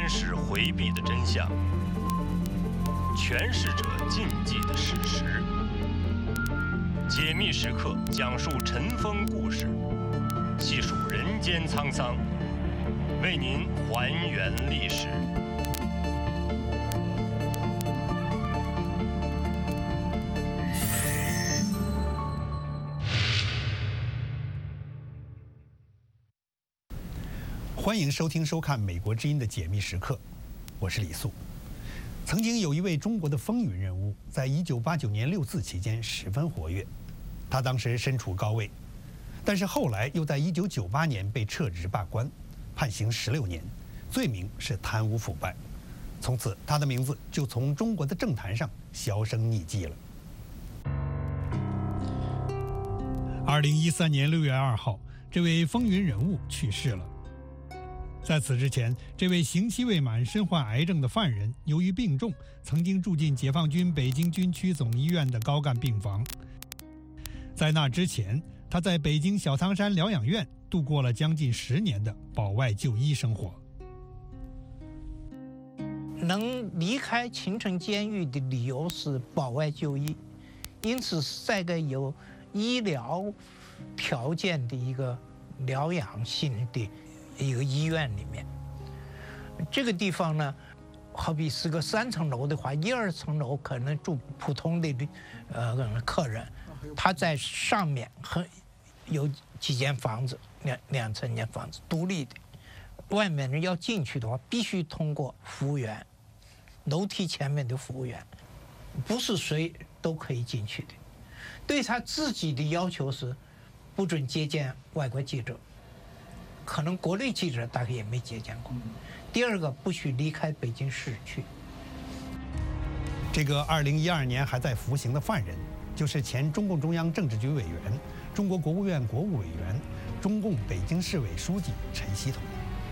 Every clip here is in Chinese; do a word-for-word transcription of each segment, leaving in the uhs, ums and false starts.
宣誓回避的真相，诠释者禁忌的事实。解密时刻讲述尘封故事，细数人间沧桑，为您还原历史。 欢迎收听收看《美国之音》的解密时刻，我是李素。曾经有一位中国的风云人物，在一九八九年六四期间十分活跃，他当时身处高位，但是后来又在一九九八年被撤职罢官，判刑十六年，罪名是贪污腐败。从此，他的名字就从中国的政坛上销声匿迹了。二零一三年六月二号，这位风云人物去世了。在此之前，这位刑期未满、身患癌症的犯人，由于病重，曾经住进解放军北京军区总医院的高干病房。在那之前，他在北京小汤山疗养院度过了将近十年的保外就医生活。 能离开秦城监狱的理由是保外就医，因此是在个有医疗条件的一个疗养性的一个医院里面。这个地方呢，好比是个三层楼的话，一二层楼可能住普通的呃客人，他在上面和有几间房子，两两层间房子独立的，外面人要进去的话，必须通过服务员，楼梯前面的服务员，不是谁都可以进去的。对他自己的要求是，不准接见外国记者。可能国内记者大概也没接见过。第二个，不许离开北京市区。 这个二零一二年还在服刑的犯人，就是前中共中央政治局委员、中国国务院国务委员、中共北京市委书记陈锡同。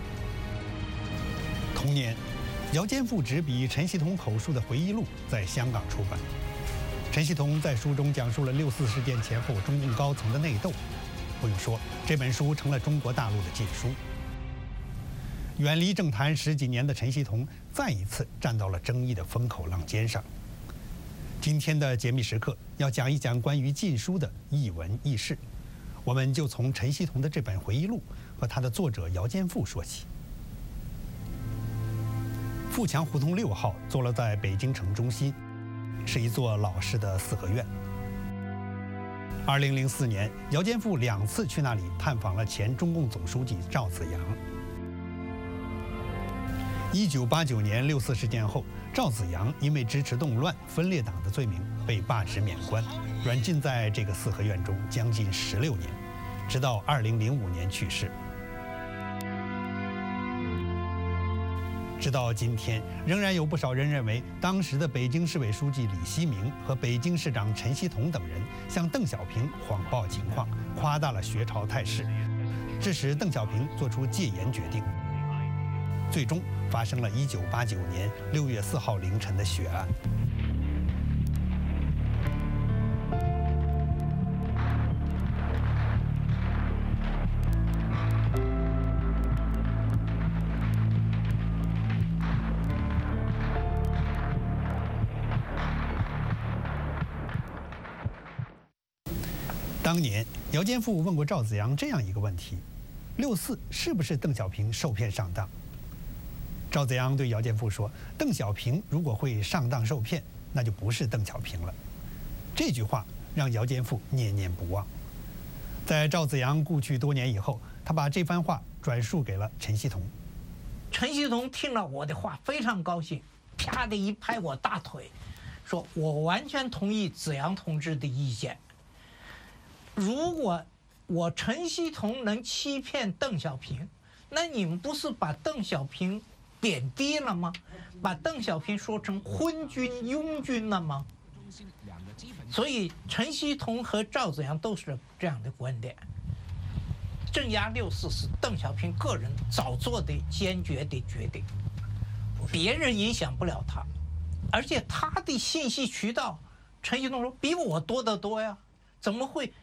同年，姚坚复执笔陈锡同口述的回忆录在香港出版。陈锡同在书中讲述了六四事件前后中共高层的内斗。不用说，这本书成了中国大陆的禁书。远离政坛十几年的陈锡同，再一次站到了争议的风口浪尖上。今天的解密时刻要讲一讲关于禁书的异闻异事，我们就从陈锡同的这本回忆录和他的作者姚坚复说起。富强胡同六号坐落在北京城中心，是一座老式的四合院。二零零四年，姚坚复两次去那里探访了前中共总书记赵紫阳。一九八九年六四事件后，赵紫阳因为支持动乱、分裂党的罪名被罢职免官，软禁在这个四合院中将近十六年，直到二零零五年去世。直到今天，仍然有不少人认为，当时的北京市委书记李希明和北京市长陈锡同等人向邓小平谎报情况，夸大了学潮态势，致使邓小平做出戒严决定。最终发生了一九八九年六月四号凌晨的血案。当年，姚坚复问过赵紫阳这样一个问题：六四是不是邓小平受骗上当？赵紫阳对姚坚复说：“邓小平如果会上当受骗，那就不是邓小平了。”这句话让姚坚复念念不忘。在赵紫阳故去多年以后，他把这番话转述给了陈锡同。 陈锡同听了我的话，非常高兴，啪的一拍我大腿，说：“我完全同意紫阳同志的意见。如果我陈锡同能欺骗邓小平，那你们不是把邓小平贬低了吗？把邓小平说成昏君、庸君了吗？”所以陈锡同和赵紫阳都是这样的观点。镇压六四是邓小平个人早做的坚决的决定，别人影响不了他，而且他的信息渠道，陈锡同说比我多得多呀，怎么会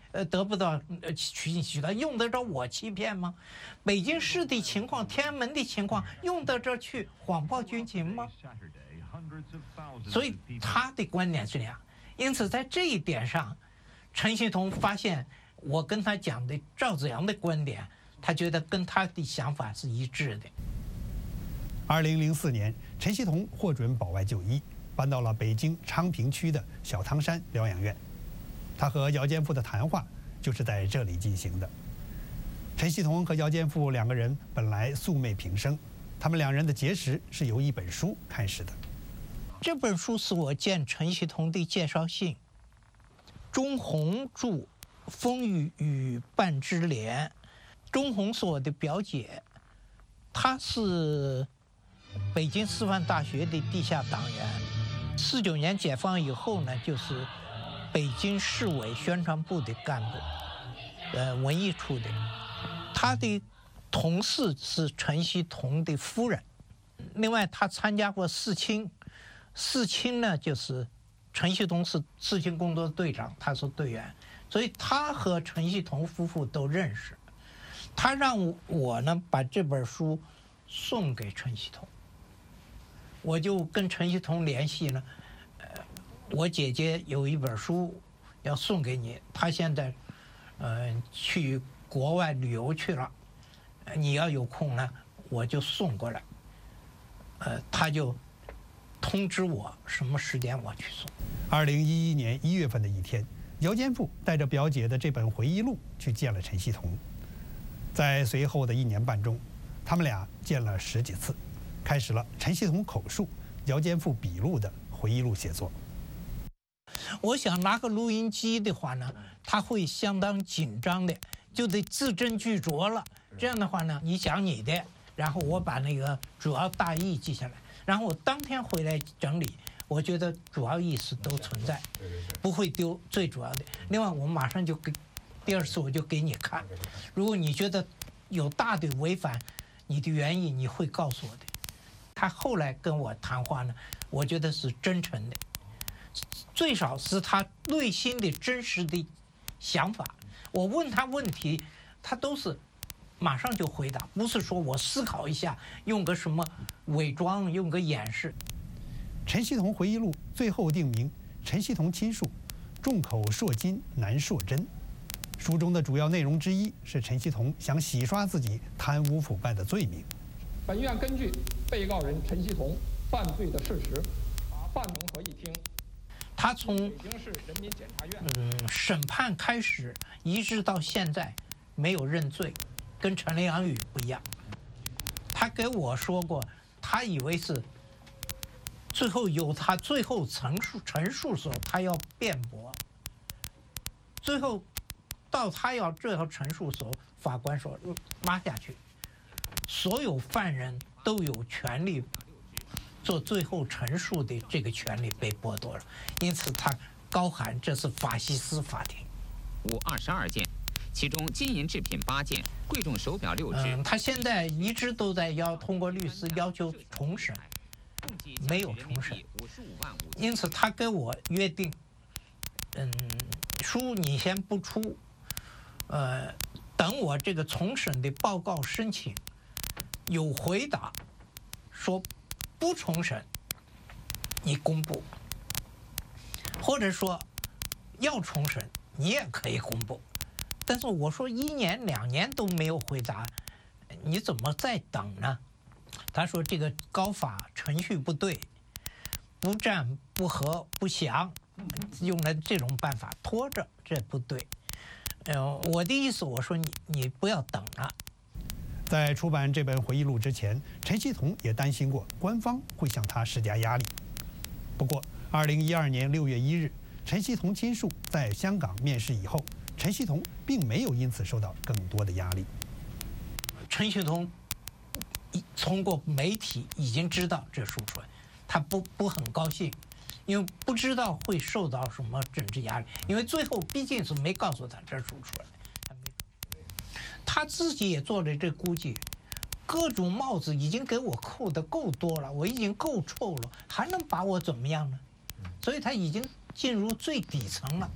呃得不到呃取取到，用得着我欺骗吗？北京市的情况，天安门的情况，用得着去谎报军情吗？所以他的观点是这样。因此在这一点上，陈锡同发现我跟他讲的赵紫阳的观点，他觉得跟他的想法是一致的。 二零零四年，陈锡同获准保外就医，搬到了北京昌平区的小汤山疗养院。他和姚坚富的谈话就是在这里进行的。陈锡同和姚坚富两个人本来素昧平生，他们两人的结识是由一本书开始的。 这本书是我见陈锡同的介绍信，钟红著《风雨与半枝莲》，钟红是我的表姐，她是北京师范大学的地下党员，四九年解放以后呢，就是北京市委宣传部的干部，呃，文艺处的。他的同事是陈锡同的夫人，另外他参加过四清，四清呢就是陈锡同是四清工作队长，他是队员，所以他和陈锡同夫妇都认识。他让我呢把这本书送给陈锡同，我就跟陈锡同联系了，呃，我姐姐有一本书要送给你，她现在呃去国外旅游去了，你要有空呢，我就送过来。呃，他就通知我什么时间我去送。 二零一一年一月份的一天，姚坚富带着表姐的这本回忆录去见了陈锡同。在随后的一年半中，他们俩见了十几次，开始了陈锡同口述、姚坚富笔录的回忆录写作。 我想拿个录音机的话呢，他会相当紧张的，就得字斟句酌了。这样的话呢，你讲你的，然后我把那个主要大意记下来，然后我当天回来整理，我觉得主要意思都存在，不会丢最主要的。另外，我马上就给第二次我就给你看，如果你觉得有大的违反你的原意，你会告诉我的。他后来跟我谈话呢，我觉得是真诚的，最少是他内心的真实的想法。我问他问题，他都是马上就回答，不是说我思考一下，用个什么伪装，用个掩饰。 陈锡同回忆录最后定名陈锡同亲述，众口铄金难铄真。书中的主要内容之一是陈锡同想洗刷自己贪污腐败的罪名。 本院根据被告人陈锡同犯罪的事实，把范同合议庭。 他从北京市人民检察院嗯审判开始，一直到现在没有认罪，跟陈良宇不一样。他给我说过，他以为是最后有他最后陈述陈述时候，他要辩驳，最后到他要最后陈述时候，法官说拉下去，所有犯人都有权利做最后陈述的这个权利被剥夺了，因此他高喊这是法西斯法庭。 五二十二件，其中金银制品八件，贵重手表六只。 嗯，他现在一直都在要通过律师要求重审，没有重审，因此他跟我约定，嗯，书你先不出，呃，等我这个重审的报告申请有回答，说不重审，你公布，或者说要重审，你也可以公布。但是我说一年两年都没有回答，你怎么再等呢？他说这个高法程序不对，不战不和不降，用了这种办法拖着，这不对。呃，我的意思我说你你不要等了。 在出版这本回忆录之前，陈锡同也担心过官方会向他施加压力。不过，二零一二年六月一日，陈锡同亲属在香港面试以后，陈锡同并没有因此受到更多的压力。 陈锡同通过媒体已经知道这书出来，他不不很高兴，因为不知道会受到什么政治压力，因为最后毕竟是没告诉他这书出来。他自己也做了这估计，各种帽子已经给我扣得够多了，我已经够臭了，还能把我怎么样呢？所以他已经进入最底层了，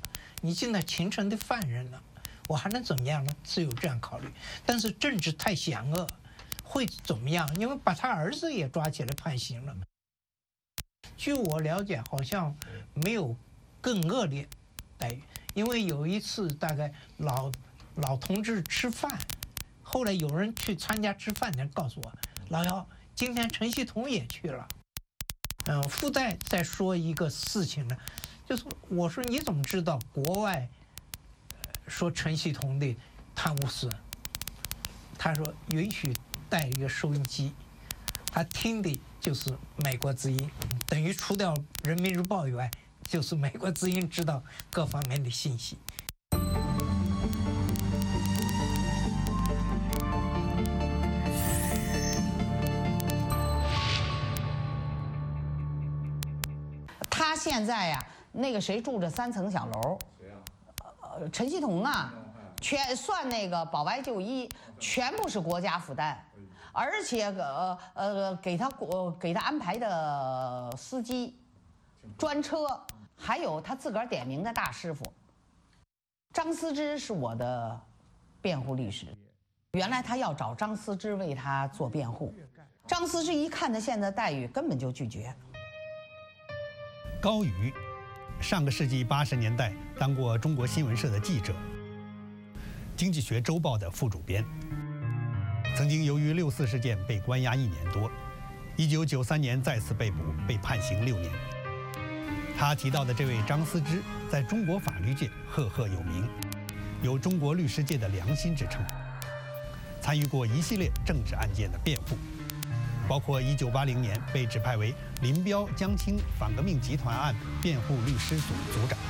你进了秦城的犯人了，我还能怎么样呢？只有这样考虑。但是政治太险恶，会怎么样？因为把他儿子也抓起来判刑了。据我了解，好像没有更恶劣待遇，因为有一次大概老老同志吃饭，后来有人去参加吃饭的人告诉我，老姚，今天陈锡同也去了。嗯，附带再说一个事情呢，就是我说你怎么知道国外说陈锡同的贪污事？他说允许带一个收音机，他听的就是美国之音，等于除掉人民日报以外，就是美国之音知道各方面的信息。 他现在呀、啊，那个谁住着三层小楼？谁呀？呃，陈锡同啊，全算那个保外就医，全部是国家负担，而且呃呃给他国给他安排的司机、专车，还有他自个儿点名的大师傅。张思之是我的辩护律师，原来他要找张思之为他做辩护，张思之一看他现在待遇，根本就拒绝。 高瑜，上个世纪八十年代当过中国新闻社的记者，经济学周报的副主编，曾经由于六四事件被关押一年多，一九九三年再次被捕，被判刑六年。他提到的这位张思之，在中国法律界赫赫有名，有中国律师界的良心之称，参与过一系列政治案件的辩护。包括一九八零年被指派为林彪、江青反革命集团案辩护律师组组长。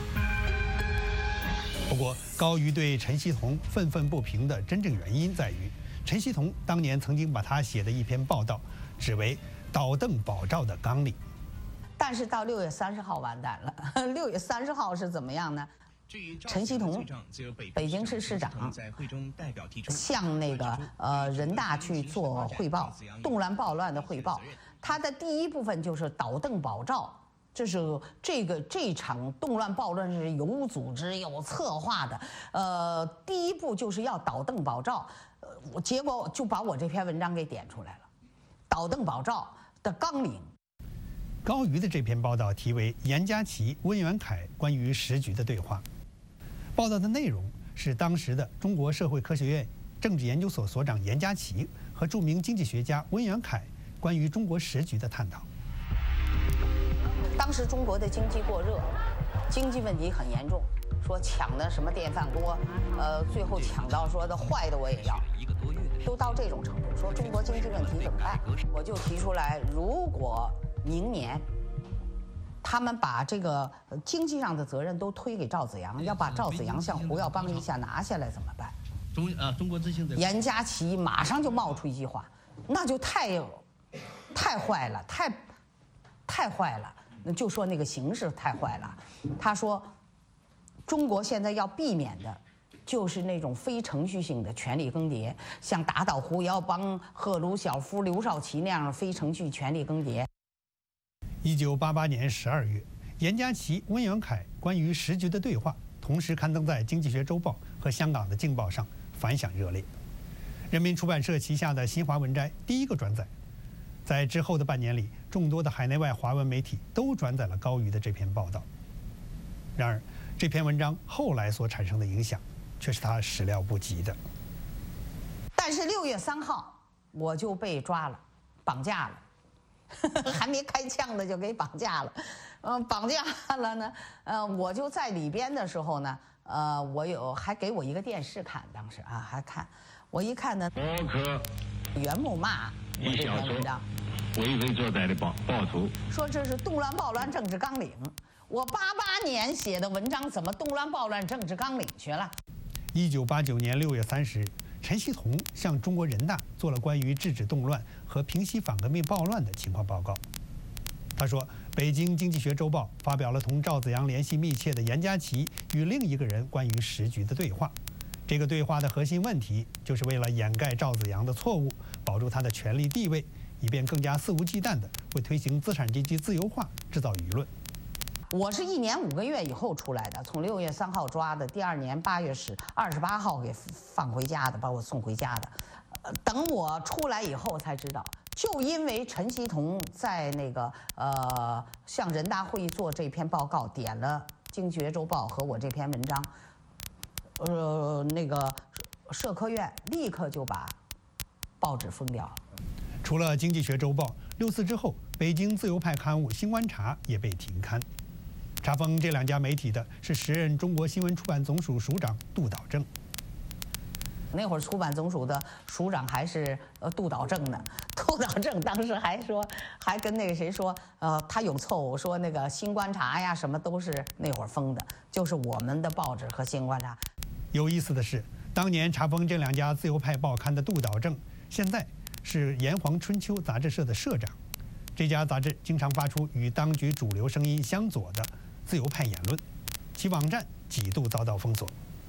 不过，高瑜对陈锡同愤愤不平的真正原因在于，陈锡同当年曾经把他写的一篇报道指为倒邓保赵的纲领。 但是到六月三十号完蛋了。六月三十号是怎么样呢？陈锡同，北京市市长，向那个呃人大去做汇报，动乱暴乱的汇报。他的第一部分就是倒邓保赵，这是这个这场动乱暴乱是有组织有策划的。呃，第一步就是要倒邓保赵，呃，结果就把我这篇文章给点出来了，倒邓保赵的纲领。 高瑜的这篇报道题为《严家琪、温元凯关于时局的对话》。报道的内容是当时的中国社会科学院政治研究所所长严家琪和著名经济学家温元凯关于中国时局的探讨。 当时中国的经济过热，经济问题很严重，说抢的什么电饭锅，呃，最后抢到说的坏的我也要，都到这种程度，说中国经济问题怎么办？我就提出来，如果明年他们把这个经济上的责任都推给赵紫阳，要把赵紫阳像胡耀邦一下拿下来怎么办？ 中啊，中国之星的严家琪马上就冒出一句话，那就太太坏了，太太坏了，那就说那个形势太坏了。他说，中国现在要避免的，就是那种非程序性的权力更迭，像打倒胡耀邦、赫鲁晓夫、刘少奇那样的非程序权力更迭。 一九八八年十二月，严家琪、温元凯关于时局的对话同时刊登在《经济学周报》和香港的《镜报》上，反响热烈。人民出版社旗下的新华文摘第一个转载。在之后的半年里，众多的海内外华文媒体都转载了高瑜的这篇报道。然而，这篇文章后来所产生的影响，却是他始料不及的。 但是六月三号，我就被抓了，绑架了。还没开枪呢就给绑架了，嗯、呃，绑架了呢，呃，我就在里边的时候呢，呃，我有还给我一个电视看，当时啊还看，我一看呢， 我可袁木骂我这篇文章， 为非作歹的暴暴徒， 说这是动乱暴乱政治纲领，我八八年写的文章怎么动乱暴乱政治纲领去了？ 一九八九年六月三十日。陈锡同向中国人大做了关于制止动乱和平息反革命暴乱的情况报告。他说，北京经济学周报发表了同赵紫阳联系密切的严家琪与另一个人关于时局的对话。这个对话的核心问题，就是为了掩盖赵紫阳的错误，保住他的权力地位，以便更加肆无忌惮地为推行资产阶级自由化制造舆论。 我是一年五个月以后出来的，从六月三号抓的，第二年八月十二十八号给放回家的，把我送回家的。呃，等我出来以后才知道，就因为陈锡同在那个呃向人大会议做这篇报告，点了《经济学周报》和我这篇文章，呃，那个社科院立刻就把报纸封掉了。 除了《经济学周报》，六四之后，北京自由派刊物《新观察》也被停刊。查封这两家媒体的是时任中国新闻出版总署署长杜导正。 那会儿出版总署的署长还是呃杜导正呢，杜导正当时还说，还跟那个谁说，呃，他有错误，说那个《新观察》呀什么都是那会儿封的，就是我们的报纸和《新观察》。 有意思的是，当年查封这两家自由派报刊的杜导正，现在是炎黄春秋杂志社的社长。这家杂志经常发出与当局主流声音相左的自由派言论，其网站几度遭到封锁。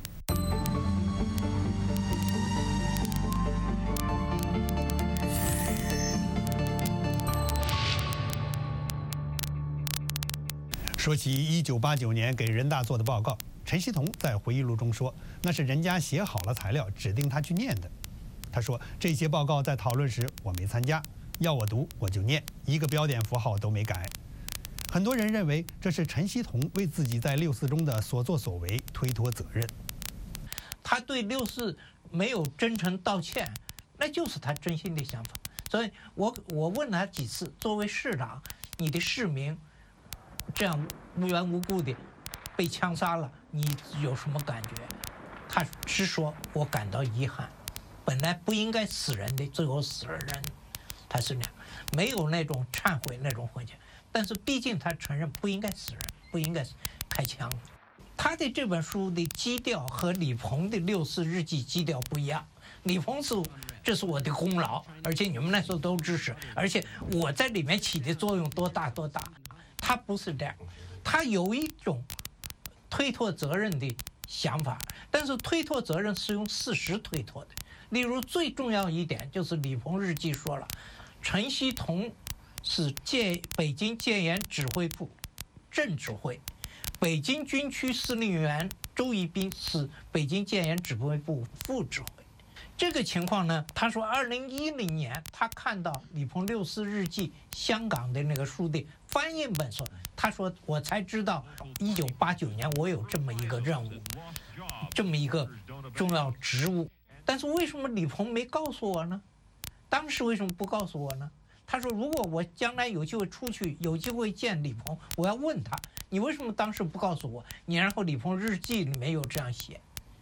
说起一九八九年给人大做的报告，陈锡同在回忆录中说，那是人家写好了材料，指定他去念的。他说，这些报告在讨论时我没参加，要我读我就念，一个标点符号都没改。很多人认为这是陈锡同为自己在六四中的所作所为推脱责任。 他对六四没有真诚道歉，那就是他真心的想法。所以我我问他几次，作为市长，你的市民这样无缘无故的被枪杀了，你有什么感觉？他是说，我感到遗憾，本来不应该死人的，最后死了人，他是那样，没有那种忏悔那种回去。但是毕竟他承认不应该死人，不应该开枪。他的这本书的基调和李鹏的六四日记基调不一样。李鹏是这是我的功劳，而且你们那时候都支持，而且我在里面起的作用多大多大。他不是这样，他有一种推脱责任的想法，但是推脱责任是用事实推脱的。例如最重要一点就是李鹏日记说了，陈锡同是戒北京戒严指挥部正指挥，北京军区司令员周一斌是北京戒严指挥部副指挥。这个情况呢，他说二零一零年他看到李鹏六四日记香港的那个书的翻译本时候，他说我才知道一九八九年我有这么一个任务，这么一个重要职务。但是为什么李鹏没告诉我呢？当时为什么不告诉我呢？他说如果我将来有机会出去，有机会见李鹏，我要问他，你为什么当时不告诉我？你然后李鹏日记里面有这样写。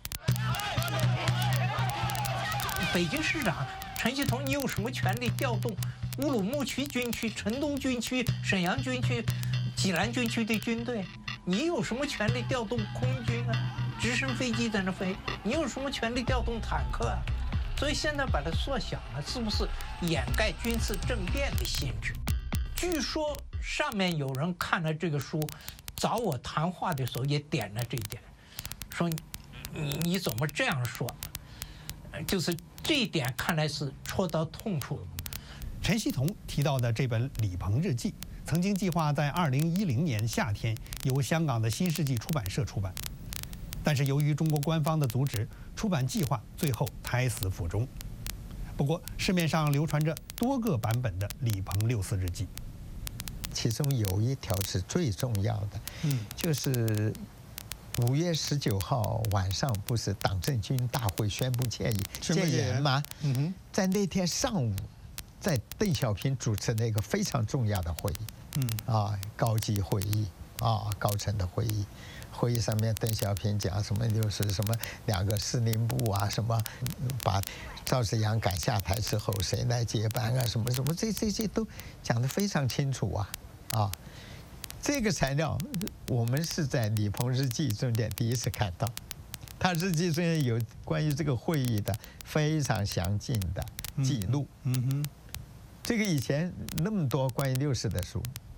北京市长陈锡同，你有什么权利调动乌鲁木齐军区、成都军区、沈阳军区、济南军区的军队？你有什么权利调动空军啊？直升飞机在那飞，你有什么权利调动坦克啊？所以现在把它缩小了，是不是掩盖军事政变的性质？据说上面有人看了这个书，找我谈话的时候也点了这一点，说你你怎么这样说？就是这一点看来是戳到痛处。 陈锡同提到的这本《李鹏日记》，曾经计划在二零一零年夏天由香港的新世纪出版社出版，但是由于中国官方的阻止，出版计划最后胎死腹中。不过，市面上流传着多个版本的《李鹏六四日记》， 其中有一条是最重要的，嗯，就是五月十九号晚上不是党政军大会宣布戒戒严吗？嗯哼，在那天上午，在邓小平主持那个非常重要的会议，嗯啊，高级会议啊，高层的会议。会议上面，邓小平讲什么就是什么两个司令部啊，什么把赵紫阳赶下台之后谁来接班啊，什么什么这这些都讲得非常清楚啊啊！这个材料我们是在李鹏日记中间第一次看到，他日记中间有关于这个会议的非常详尽的记录。嗯哼，这个以前那么多关于六四的书，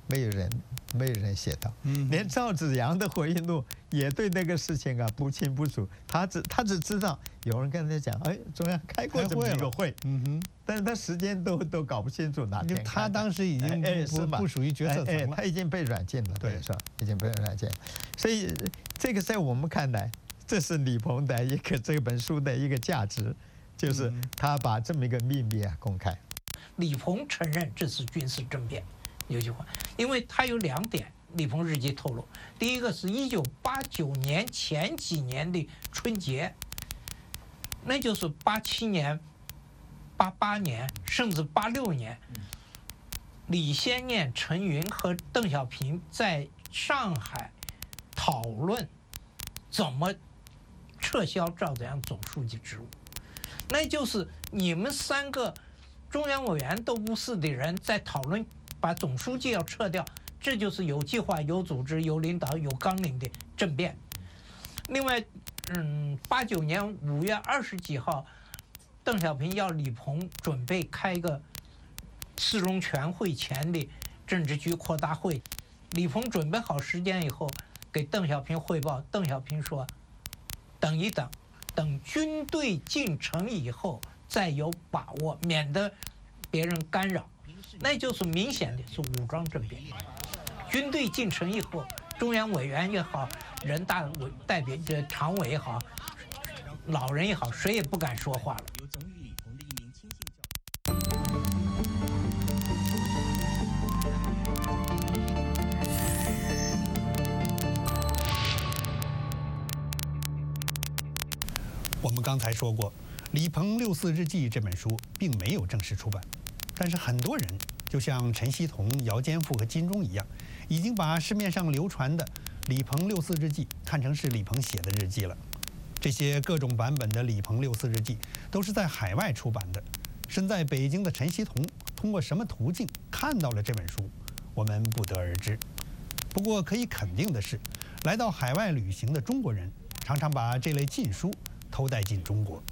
没有人没有人写到，嗯，连赵紫阳的回忆录也对那个事情啊不清不楚，他只他只知道有人跟他讲，哎，中央开过这么一个会，嗯哼，但是他时间都都搞不清楚哪天。 他当时已经哎不不属于决策层了， 他已经被软禁了，对，是吧？已经被软禁，所以这个在我们看来，这是李鹏的一个这本书的一个价值，就是他把这么一个秘密啊公开。 李鹏承认这次军事政变。有句话，因为他有两点，李鹏日记透露，第一个是一九八九年前几年的春节，那就是八七年、八八年，甚至八六年，李先念、陈云和邓小平在上海讨论怎么撤销赵紫阳总书记职务，那就是你们三个中央委员都不是的人在讨论。把总书记要撤掉，这就是有计划、有组织、有领导、有纲领的政变。另外，嗯，八九年五月二十几号，邓小平要李鹏准备开一个四中全会前的政治局扩大会，李鹏准备好时间以后，给邓小平汇报，邓小平说：“等一等，等军队进城以后再有把握，免得别人干扰。”那就是明显的是武装政变。军队进城以后，中央委员也好，人大委代表这常委也好，老人也好，谁也不敢说话了。有曾与李鹏的一名亲信我们刚才说过，《李鹏六四日记》这本书并没有正式出版。但是很多人，就像陈锡同、姚坚富和金钟一样，已经把市面上流传的李鹏六四日记看成是李鹏写的日记了。这些各种版本的李鹏六四日记都是在海外出版的。身在北京的陈锡同通过什么途径看到了这本书，我们不得而知。不过可以肯定的是，来到海外旅行的中国人常常把这类禁书偷带进中国。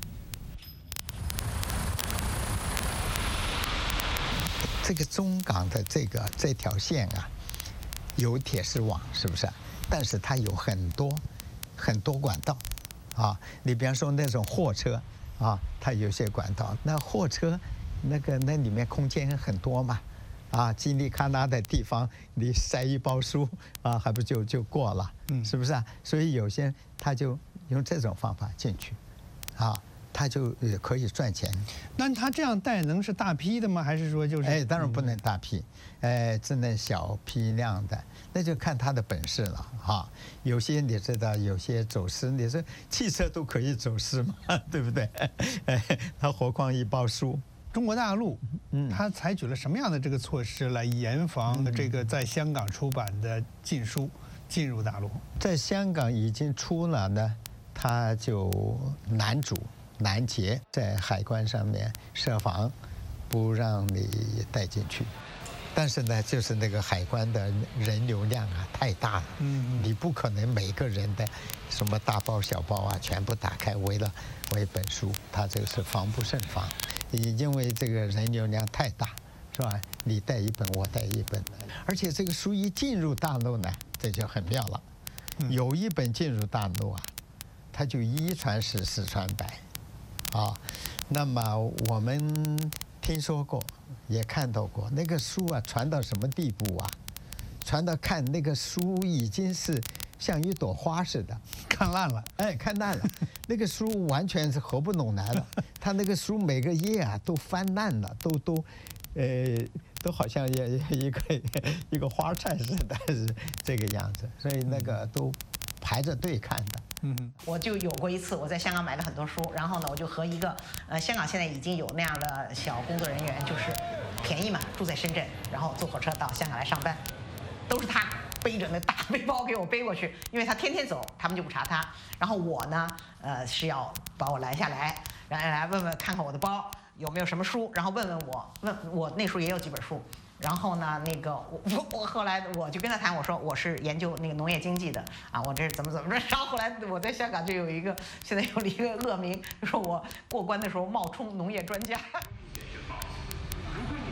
这个中港的这个这条线啊，有铁丝网，是不是？但是它有很多很多管道，啊，你比方说那种货车啊，它有些管道，那货车那个那里面空间很多嘛，啊，叽里咔啦的地方，你塞一包书啊，还不就就过了，嗯，是不是啊？所以有些他就用这种方法进去，啊。他就也可以赚钱。 那他这样带能是大批的吗？还是说就是？ 哎，当然不能大批，哎，只能小批量的，那就看他的本事了哈。有些你知道，有些走私，你说汽车都可以走私嘛，对不对？哎，他何况一包书。 中国大陆，嗯，他采取了什么样的这个措施来严防这个在香港出版的禁书进入大陆？ 在香港已经出了呢，他就难阻。拦截，在海关上面设防，不让你带进去。但是呢，就是那个海关的人流量啊太大了，嗯，你不可能每个人的什么大包小包啊全部打开为了为本书，它这个是防不胜防，因为这个人流量太大，是吧？你带一本，我带一本，而且这个书一进入大陆呢，这就很妙了，有一本进入大陆啊，它就一传十，十传百。啊，那么我们听说过，也看到过那个书啊，传到什么地步啊？传到看那个书已经是像一朵花似的， 看烂了。 哎，看烂了，那个书完全是合不拢来了。他那个书每个页啊都翻烂了，都都，呃，都好像一一个一个花菜似的，是这个样子。所以那个都排着队看的。 嗯，我就有过一次，我在香港买了很多书，然后呢，我就和一个呃，香港现在已经有那样的小工作人员，就是便宜嘛，住在深圳，然后坐火车到香港来上班，都是他背着那大背包给我背过去，因为他天天走，他们就不查他。然后我呢，呃，是要把我拦下来，来来问问看看我的包有没有什么书，然后问问我，问我那时候也有几本书。然后呢，那个我我我后来我就跟他谈，我说我是研究那个农业经济的啊，我这是怎么怎么着。然后后来我在香港就有一个，现在有了一个恶名，就说我过关的时候冒充农业专家。如果你没有携带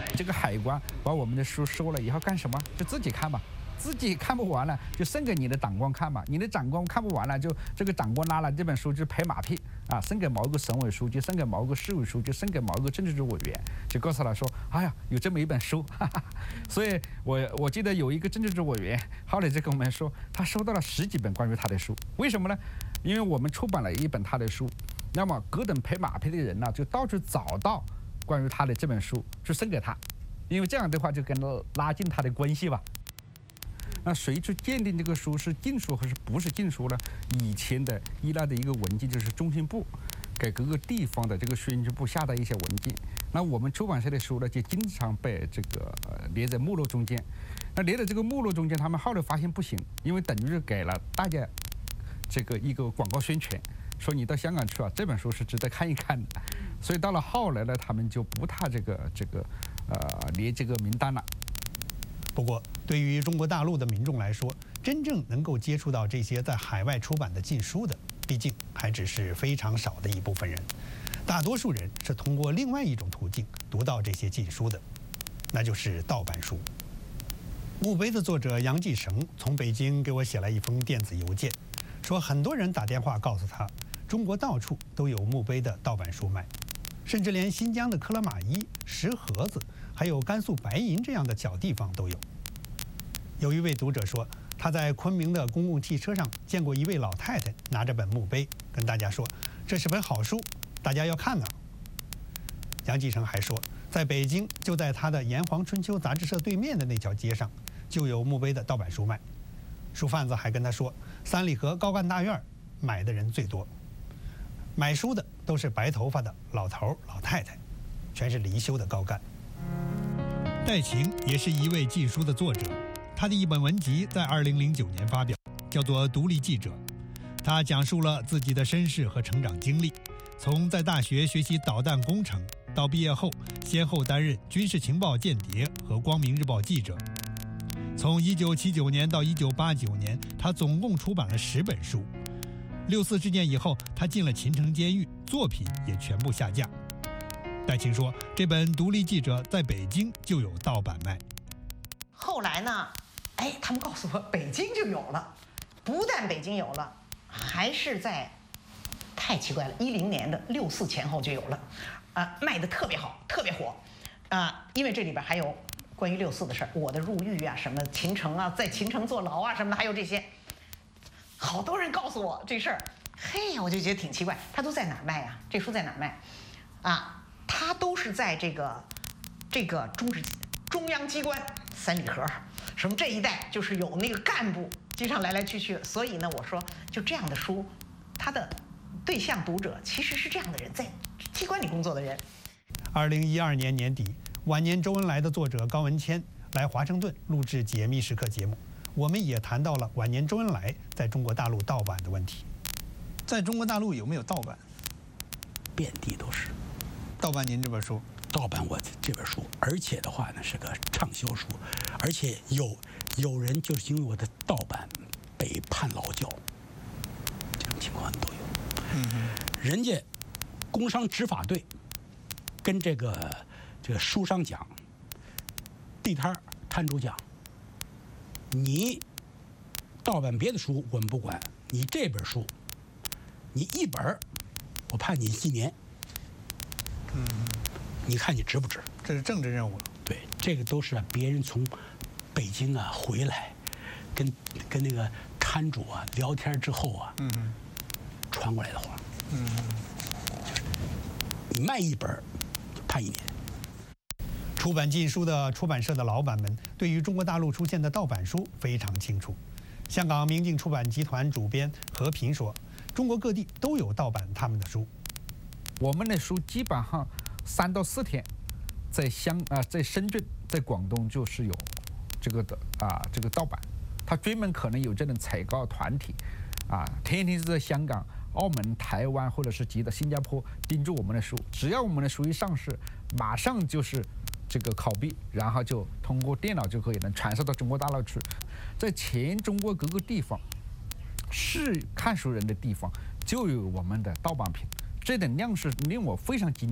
这个海关把我们的书收了以后干什么？就自己看吧。自己看不完了，就送给你的长官看嘛。你的长官看不完了，就这个长官拿了这本书就拍马屁啊，送给某一个省委书记，送给某一个市委书记，送给某一个政治局委员，就告诉他说：“哎呀，有这么一本书。”哈哈。所以我我记得有一个政治局委员后来就跟我们说，他收到了十几本关于他的书。为什么呢？因为我们出版了一本他的书，那么各等拍马屁的人呢，就到处找到关于他的这本书，就送给他，因为这样的话就跟他拉近他的关系吧。那谁去鉴定这个书是禁书还是不是禁书呢？以前的依赖的一个文件就是中信部给各个地方的这个宣传部下的一些文件。那我们出版社的书呢，就经常被这个列在目录中间。那列在这个目录中间，他们后来发现不行，因为等于是给了大家这个一个广告宣传，说你到香港去啊，这本书是值得看一看的。所以到了后来呢，他们就不太这个这个呃列这个名单了。 不过，对于中国大陆的民众来说，真正能够接触到这些在海外出版的禁书的，毕竟还只是非常少的一部分人。大多数人是通过另外一种途径读到这些禁书的，那就是盗版书。墓碑的作者杨继绳从北京给我写了一封电子邮件，说很多人打电话告诉他，中国到处都有墓碑的盗版书卖，甚至连新疆的克拉玛依、石河子，还有甘肃白银这样的小地方都有。有一位读者说，他在昆明的公共汽车上见过一位老太太拿着本墓碑，跟大家说：“这是本好书，大家要看呢。”杨继绳还说，在北京，就在他的《炎黄春秋》杂志社对面的那条街上，就有墓碑的盗版书卖。书贩子还跟他说，三里河高干大院买的人最多，买书的都是白头发的老头老太太，全是离休的高干。戴晴也是一位禁书的作者，他的一本文集在二零零九年发表，叫做《独立记者》。他讲述了自己的身世和成长经历，从在大学学习导弹工程，到毕业后先后担任军事情报间谍和光明日报记者。从一九七九年到一九八九年，他总共出版了十本书。六四事件以后，他进了秦城监狱，作品也全部下架。戴晴说，这本《独立记者》在北京就有盗版卖。 后来呢，哎，他们告诉我北京就有了，不但北京有了，还是在，太奇怪了，一零年的六四前后就有了，啊、呃，卖的特别好，特别火，啊、呃，因为这里边还有关于六四的事儿，我的入狱啊，什么秦城啊，在秦城坐牢啊什么的，还有这些，好多人告诉我这事儿，嘿，我就觉得挺奇怪，他都在哪儿卖啊？这书在哪儿卖？啊？他都是在这个这个中治中央机关三里河什么这一带，就是有那个干部经常来来去去，所以呢，我说就这样的书，他的对象读者其实是这样的人，在机关里工作的人。 二零一二年年底，晚年周恩来的作者高文谦来华盛顿录制《解密时刻》节目，我们也谈到了晚年周恩来在中国大陆盗版的问题。 在中国大陆有没有盗版？ 遍地都是。 盗版您这本书？ 盗版我这本书，而且的话呢是个畅销书，而且有有人就是因为我的盗版被判劳教，这种情况都有。 嗯哼， 人家工商执法队跟这个这个书商讲，地摊摊主讲，你盗版别的书我们不管，你这本书，你一本我判你几年。 嗯， 你看你值不值？ 这是政治任务。 对，这个都是别人从北京啊回来，跟跟那个摊主啊聊天之后啊， 嗯， 传过来的话， 嗯， 就是你卖一本就判一年。 出版禁书的出版社的老板们对于中国大陆出现的盗版书非常清楚。香港明镜出版集团主编何平说，中国各地都有盗版他们的书。 我们的书基本上三到四天，在香啊、呃，在深圳，在广东就是有这个的啊、呃，这个盗版，他专门可能有这种采购团体，啊，天天是在香港、澳门、台湾或者是其他新加坡盯住我们的书，只要我们的书一上市，马上就是这个拷贝，然后就通过电脑就可以能传输到中国大陆去，在全中国各个地方，是看书人的地方就有我们的盗版品。这点量是令我非常惊讶的。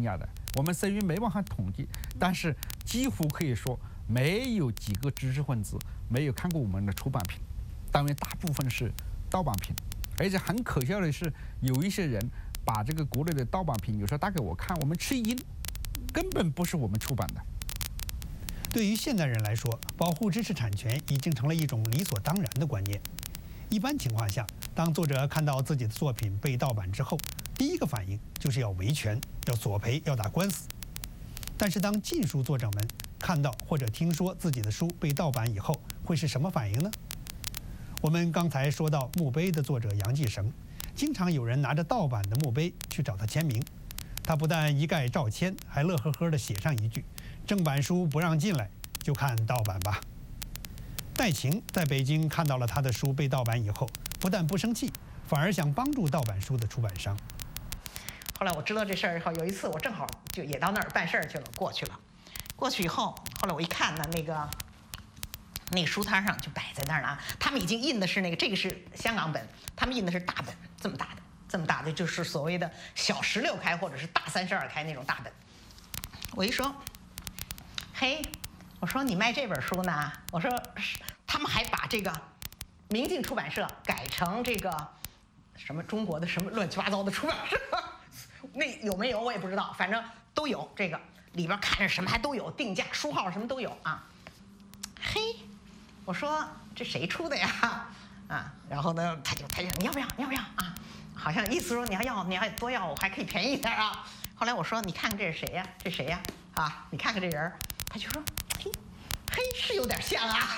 我们剩余没办法统计，但是几乎可以说没有几个知识分子没有看过我们的出版品，当然大部分是盗版品，而且很可笑的是，有一些人把这个国内的盗版品有时候打给我看，我们吃惊，根本不是我们出版的。 对于现代人来说，保护知识产权已经成了一种理所当然的观念。一般情况下，当作者看到自己的作品被盗版之后，第一个反应就是要维权、要索赔、要打官司。但是当禁书作者们看到或者听说自己的书被盗版以后，会是什么反应呢？我们刚才说到墓碑的作者杨继绳，经常有人拿着盗版的墓碑去找他签名，他不但一概照签，还乐呵呵地写上一句：“正版书不让进来，就看盗版吧。”戴晴在北京看到了他的书被盗版以后，不但不生气，反而想帮助盗版书的出版商。 后来我知道这事儿以后，有一次我正好就也到那儿办事儿去了，过去了。过去以后，后来我一看呢，那个那个书摊上就摆在那儿了啊。他们已经印的是那个，这个是香港本，他们印的是大本，这么大的，这么大的，就是所谓的小十六开或者是大三十二开那种大本。我一说，嘿，我说你卖这本书呢？我说他们还把这个明镜出版社改成这个什么中国的什么乱七八糟的出版社。那有没有我也不知道，反正都有。这个里边看着什么还都有，定价、书号什么都有啊。嘿，我说这谁出的呀？啊，然后呢，他就他就你要不要？你要不要啊？好像意思说你要要你要多要，我还可以便宜一点啊。后来我说你看看这是谁呀？这谁呀？啊，你看看这人，他就说嘿嘿是有点像啊。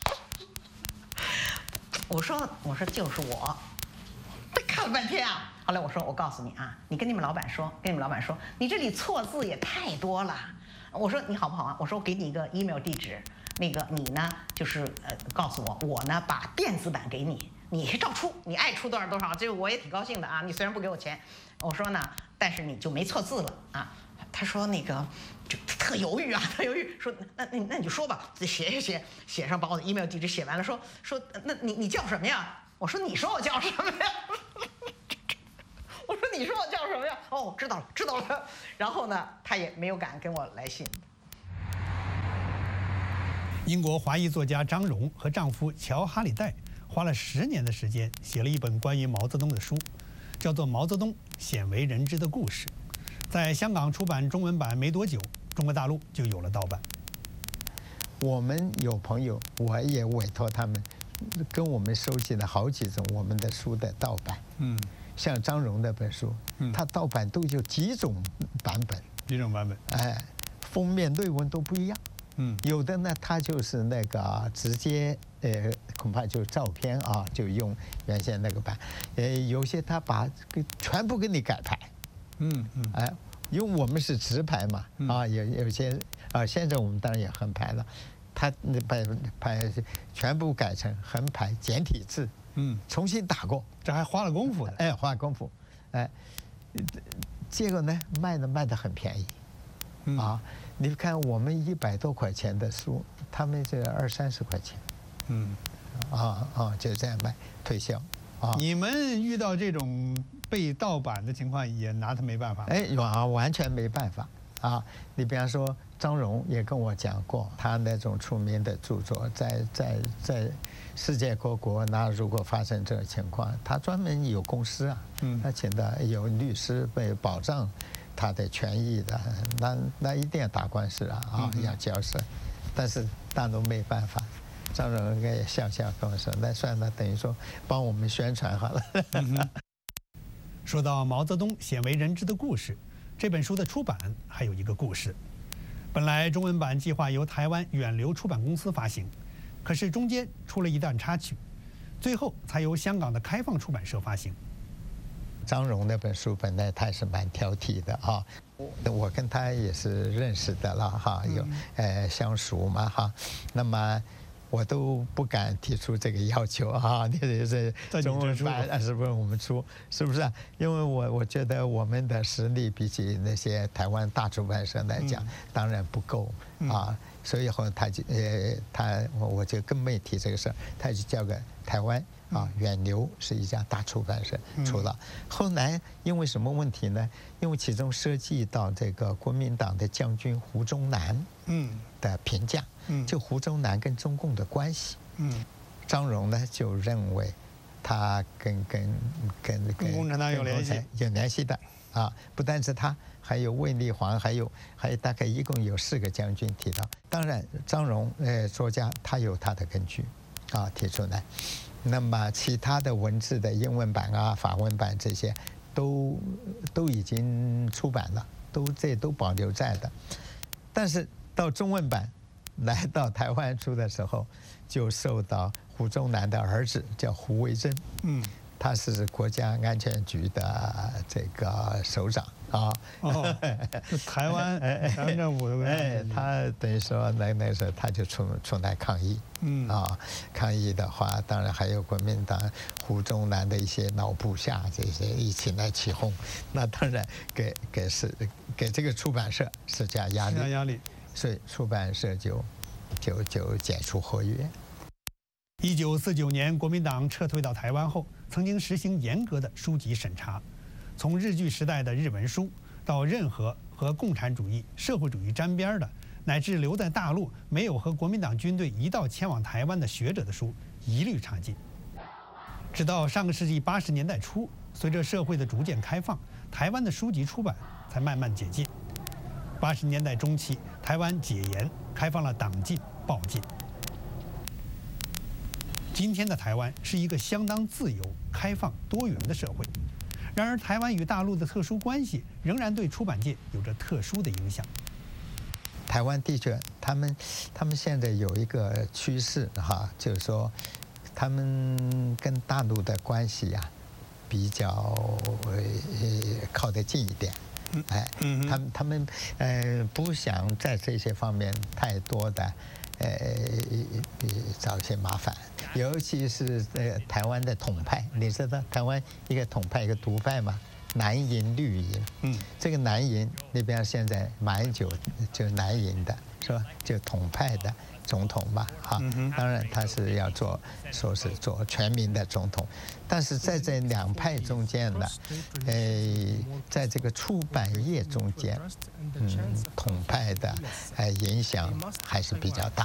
我说我说就是我，他看了半天啊。后来我说我告诉你啊，你跟你们老板说，跟你们老板说，你这里错字也太多了。我说你好不好啊？我说我给你一个 email 地址，那个你呢就是呃告诉我，我呢把电子版给你，你照出，你爱出多少多少，这个我也挺高兴的啊。你虽然不给我钱，我说呢，但是你就没错字了啊。他说那个就特犹豫啊，特犹豫，说那那那你就说吧，写写写写上，把我的 email 地址写完了，说说那你你叫什么呀？我说你说我叫什么呀？我说你说我叫什么呀？哦，知道了，知道了。然后呢，他也没有敢跟我来信。 英国华裔作家张荣和丈夫乔·哈里戴花了十年的时间，写了一本关于毛泽东的书，叫做《毛泽东鲜为人知的故事》。在香港出版中文版没多久，中国大陆就有了盗版。 我们有朋友，我也委托他们跟我们收集了好几种我们的书的盗版。嗯。像张荣那本书，嗯，他盗版都有几种版本， 几种版本， 哎，封面内文都不一样，嗯，有的呢，他就是那个直接，呃，恐怕就照片啊，就用原先那个版，呃，有些他把给全部给你改牌，嗯嗯，哎，因为我们是直排嘛，啊，有有些啊，现在我们当然也横排了，他那把排全部改成横排简体字。嗯，重新打过， 这还花了功夫的。 哎，花功夫，哎，结果呢，卖的卖的很便宜，嗯、啊，你看我们一百多块钱的书，他们这二三十块钱，嗯，啊啊，就这样卖推销。啊， 你们遇到这种被盗版的情况，也拿他没办法？ 哎，完完全没办法啊！你比方说张荣也跟我讲过，他那种出名的著作，在在在。世界各国，那如果发生这个情况，他专门有公司啊，嗯，他请的有律师为保障他的权益的，那那一定要打官司啊，啊，要交涉，但是大陆没办法。张荣应该也笑笑跟我说，那算了，等于说帮我们宣传好了。 嗯、说到毛泽东鲜为人知的故事，这本书的出版还有一个故事。本来中文版计划由台湾远流出版公司发行。可是中间出了一段插曲，最后才由香港的开放出版社发行。 张荣那本书本来他是蛮挑剔的啊，我跟他也是认识的了哈，有呃相熟嘛哈，那么我都不敢提出这个要求啊，你这中文版是不是我们出，是不是？因为我我觉得我们的实力比起那些台湾大出版社来讲，当然不够啊。所以后他就呃他我我就更没提这个事儿，他就交给台湾啊，远流是一家大出版社出了。后来因为什么问题呢？因为其中涉及到这个国民党的将军胡宗南的评价，就胡宗南跟中共的关系。张荣呢就认为他跟跟跟跟共产党有联系， 有联系的啊，不单是他。还有卫立煌，还有还有大概一共有四个将军提到。当然，张荣呃作家他有他的根据，啊提出来。那么其他的文字的英文版啊、法文版这些，都都已经出版了，都这都保留在的。但是到中文版来到台湾出的时候，就受到胡宗南的儿子叫胡惟真，嗯，他是国家安全局的这个首长。啊， 哦，台湾台湾政府的， 哎，他等于说那那时候他就出出来抗议，嗯啊，抗议的话，当然还有国民党胡宗南的一些老部下这些一起来起哄，那当然给给是给这个出版社施加压力， 施加压力， 所以出版社就就就解除合约。 一九四九年，国民党撤退到台湾后，曾经实行严格的书籍审查。从日据时代的日文书，到任何和共产主义、社会主义沾边的，乃至留在大陆没有和国民党军队一道前往台湾的学者的书，一律查禁。直到上个世纪八十年代初，随着社会的逐渐开放，台湾的书籍出版才慢慢解禁。八十年代中期，台湾解严，开放了党禁、报禁。今天的台湾是一个相当自由、开放、多元的社会。然而，台湾与大陆的特殊关系仍然对出版界有着特殊的影响。 台湾的确，他们他们现在有一个趋势哈，就是说，他们跟大陆的关系呀、啊，比较呃靠得近一点。哎，他们他们呃不想在这些方面太多的呃找一些麻烦。尤其是呃台湾的统派，你知道台湾一个统派一个独派吗？蓝营绿营，嗯，这个蓝营那边现在马英九就蓝营的是吧？就统派的总统嘛，哈，当然他是要做说是做全民的总统，但是在这两派中间呢，呃，在这个出版业中间，嗯，统派的呃影响还是比较大。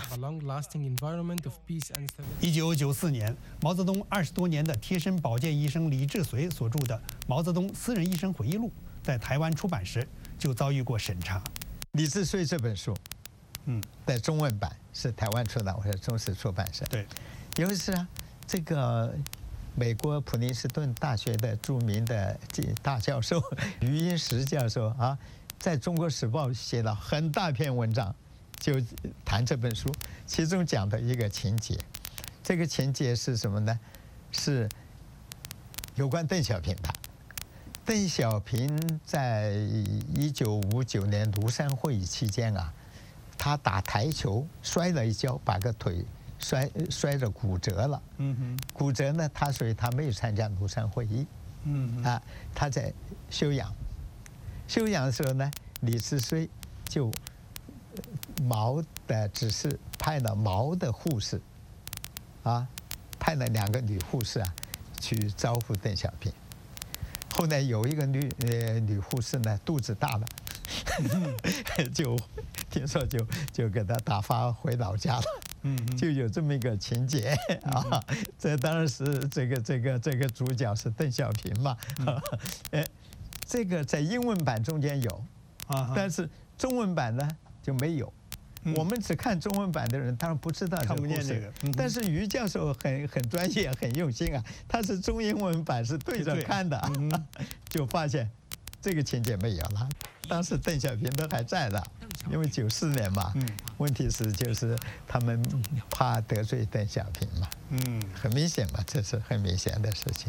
一九九四年，毛泽东二十多年的贴身保健医生李志绥所著的《毛泽东私人医生回忆录》在台湾出版时就遭遇过审查。 李志绥这本书，嗯，在中文版是台湾出版，我是中时出版社。 对， 尤其是啊，这个美国普林斯顿大学的著名的大教授余英时教授啊，在中国时报写了很大篇文章，就谈这本书，其中讲的一个情节，这个情节是什么呢？是有关邓小平的。邓小平在一九五九年庐山会议期间啊，他打台球摔了一跤，把个腿摔摔着骨折了。嗯哼，骨折呢，他所以他没有参加庐山会议。嗯啊，他在休养，休养的时候呢，李志绥就毛的指示派了毛的护士，啊，派了两个女护士啊，去招呼邓小平。后来有一个女呃女护士呢，肚子大了，就听说就就给她打发回老家了，嗯，就有这么一个情节啊。这当然是这个这个这个主角是邓小平嘛，哎，这个在英文版中间有，啊，但是中文版呢就没有。我们只看中文版的人，当然不知道这个故事。但是于教授很很专业、很用心啊，他是中英文版是对着看的，就发现这个情节没有了。当时邓小平都还在的，因为九四年嘛。问题是就是他们怕得罪邓小平嘛。嗯，很明显嘛，这是很明显的事情。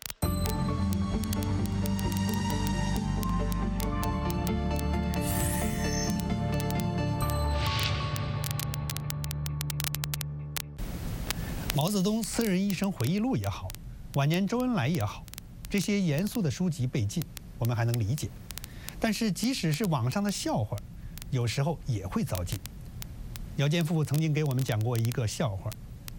毛泽东私人医生回忆录也好，晚年周恩来也好，这些严肃的书籍被禁，我们还能理解。但是即使是网上的笑话，有时候也会遭禁。姚建富曾经给我们讲过一个笑话，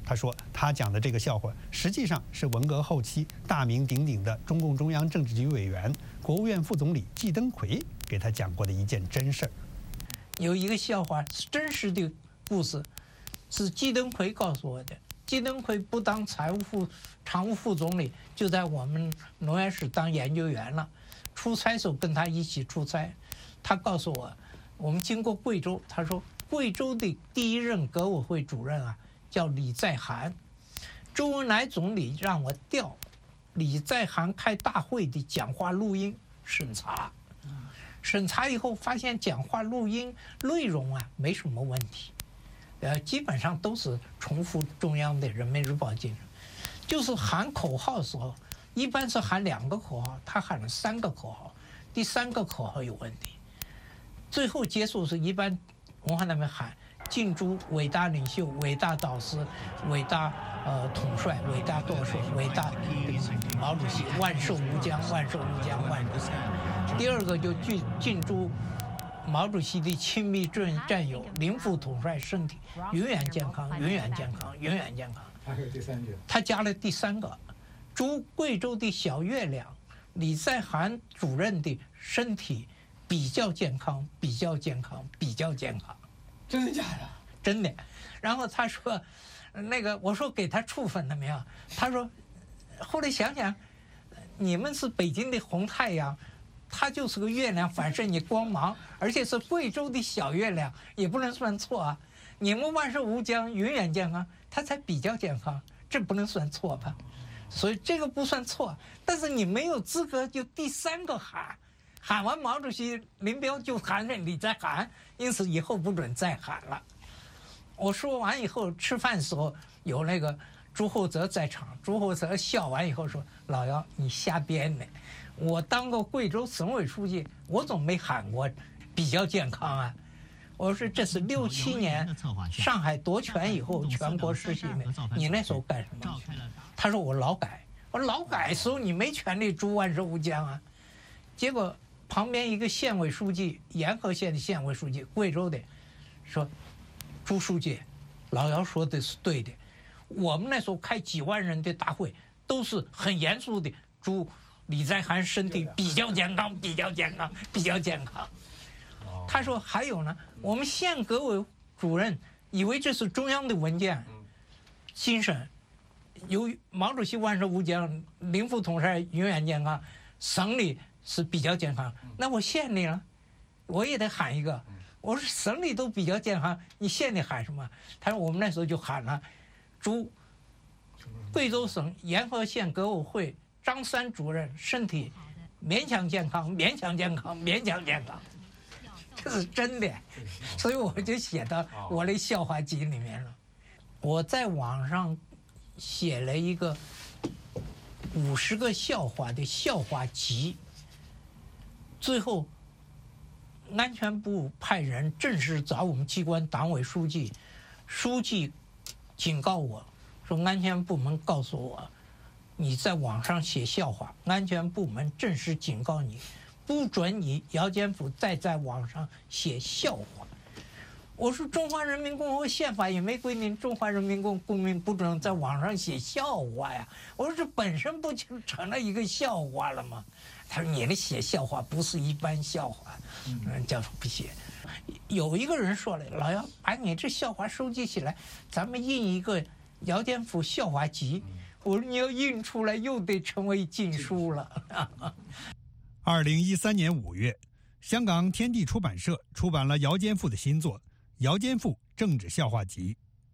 他说，他讲的这个笑话，实际上是文革后期大名鼎鼎的中共中央政治局委员、国务院副总理季登奎给他讲过的一件真事儿。 有一个笑话是真实的故事，是季登奎告诉我的。季登奎不当财务副常务副总理，就在我们农业室当研究员了。出差时候跟他一起出差，他告诉我，我们经过贵州，他说贵州的第一任革委会主任啊叫李在涵，周恩来总理让我调李在涵开大会的讲话录音审查，审查以后发现讲话录音内容啊没什么问题，呃，基本上都是重复中央的人民日报精神，就是喊口号的时候，一般是喊两个口号，他喊了三个口号，第三个口号有问题。最后结束是一般文化那边喊敬祝伟大领袖、伟大导师、伟大呃统帅、伟大舵手、伟大毛主席万寿无疆、万寿无疆、万寿无疆。第二个就敬敬祝毛主席的亲密战战友林副统帅身体永远健康、永远健康、永远健康。 还有第三句， 他加了第三个，祝贵州的小月亮李在涵主任的身体比较健康，比较健康，比较健康。 真的假的？ 真的。然后他说，那个我说给他处分了没有？他说，后来想想，你们是北京的红太阳，他就是个月亮反射你光芒，而且是贵州的小月亮，也不能算错啊。你们万寿无疆，永远健康，他才比较健康，这不能算错吧？所以这个不算错，但是你没有资格就第三个喊。喊完毛主席林彪就喊着李在涵，因此以后不准再喊了。我说完以后，吃饭时候有那个朱厚泽在场，朱厚泽笑完以后说：“老姚，你瞎编的，我当过贵州省委书记，我总没喊过比较健康啊。”我说这是六七年上海夺权以后全国实行的，你那时候干什么？他说我劳改。我说劳改时候你没权利祝万寿无疆啊。结果旁边一个县委书记，沿河县的县委书记，贵州的，说：“朱书记，老姚说的是对的，我们那时候开几万人的大会，都是很严肃的，祝李在涵身体比较健康，比较健康，比较健康。”他说还有呢，我们县革委主任以为这是中央的文件，精神，由于毛主席万寿无疆，林副统帅永远健康，省里是比较健康，那我县里呢，我也得喊一个。我说省里都比较健康，你县里喊什么？他说我们那时候就喊了，祝贵州省沿河县革委会张三主任身体勉强健康，勉强健康，勉强健康。这是真的，所以我就写到我的笑话集里面了。我在网上写了一个五十个笑话的笑话集，最后安全部派人正式找我们机关党委书记，书记警告我说，安全部门告诉我，你在网上写笑话，安全部门正式警告你，不准你姚坚甫再在网上写笑话。我说中华人民共和国宪法也没规定中华人民共公民不准在网上写笑话呀。我说这本身不就成了一个笑话了吗？他说你的写笑话不是一般笑话，嗯，教授不写。有一个人说了，老姚把你这笑话收集起来，咱们印一个姚坚甫笑话集。我说你要印出来又得成为禁书了。 二零一三年五月，香港天地出版社出版了姚坚甫的新作《姚坚甫政治笑话集》。